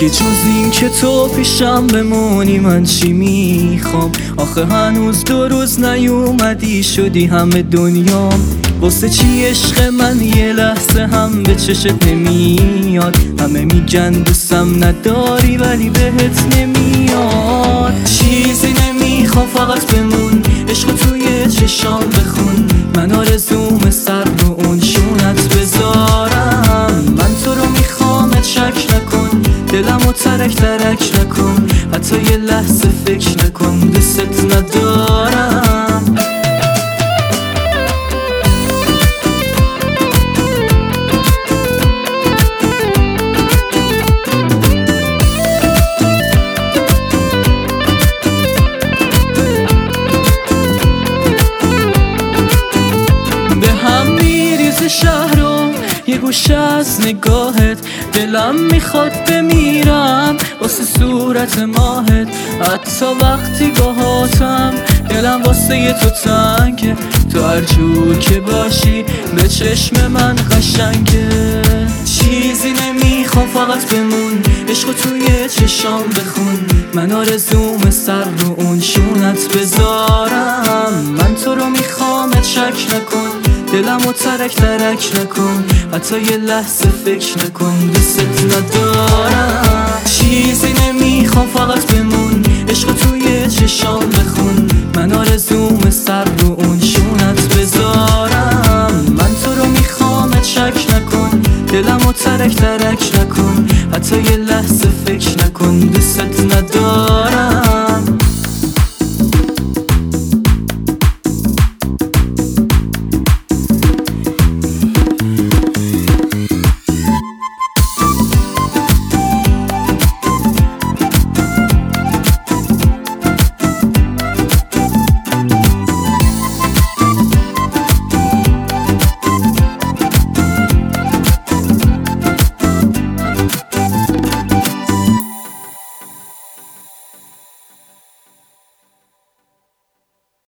دیگه جز این که تو پیشم بمونی من چی میخوام؟ آخه هنوز 2 روز نیومدی شدی همه دنیام. واسه چی عشق من یه لحظه هم به چشت نمیاد؟ همه میگن دوستم نداری ولی بهت نمیاد. چیزی نمیخوام فقط بمون، عشق توی چشام بخون. من آرزوم سر رو اون شونت بذارم. من تو رو میخوام شک نکن، دلمو ترک ترک نکن. حتی یه لحظه فکر نکن دوست ندارم. به هم میریزه شهرم یه گوشه از نگاهت. دلم میخواد بمیرم واسه صورت ماهت. حتی وقتی باهاتم دلم واسه یه تو تنگه. تو هر جور که باشی به چشم من قشنگه. چیزی نمیخوام فقط بمون، عشق توی چشام بخون. من آرزوم سر رو اون شونت بذارم. من تو رو میخوام شک نکن، دلمو ترک ترک نکن. حتی یه لحظه فکر نکن دوست ندارم. چیزی نمیخوام فقط بمون، عشق توی چشام بخون. من آرزوم سر